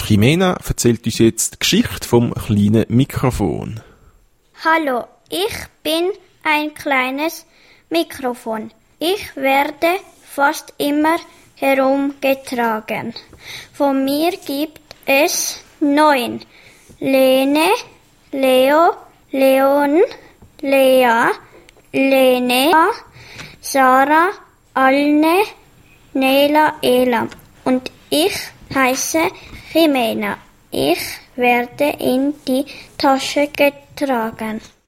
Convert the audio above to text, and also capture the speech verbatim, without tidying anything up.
Jimena erzählt uns jetzt die Geschichte vom kleinen Mikrofon. Hallo, ich bin ein kleines Mikrofon. Ich werde fast immer herumgetragen. Von mir gibt es neun. Lene, Leo, Leon, Lea, Lenea, Sarah, Alne, Nela, Ela. Und ich heiße Jimena. Ich werde in die Tasche getragen.